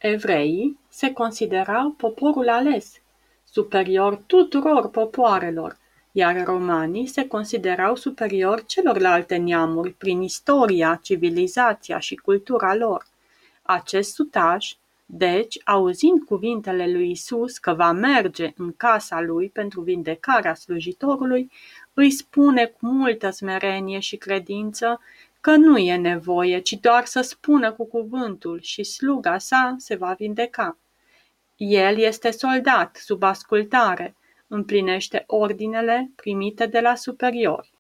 Evreii se considerau poporul ales, superior tuturor popoarelor, iar romanii se considerau superiori celorlalte neamuri prin istoria, civilizația și cultura lor. Acest sutaș, deci, auzind cuvintele lui Isus că va merge în casa lui pentru vindecarea slujitorului, îi spune cu multă smerenie și credință că nu e nevoie, ci doar să spună cu cuvântul și sluga sa se va vindeca. El este soldat, sub ascultare, împlinește ordinele primite de la superiori.